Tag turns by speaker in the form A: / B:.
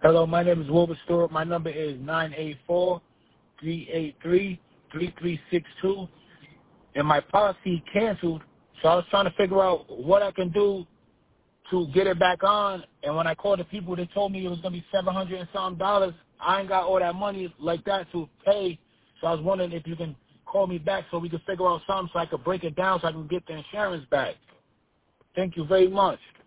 A: Hello, my name is Wilbur Stewart. My number is 984-383-3362. And my policy canceled, so I was trying to figure out what I can do to get it back on. And when I called the people, they told me it was going to be $700 and some dollars. I ain't got all that money like that to pay, so I was wondering if you can call me back so we can figure out something so I can break it down so I can get the insurance back. Thank you very much.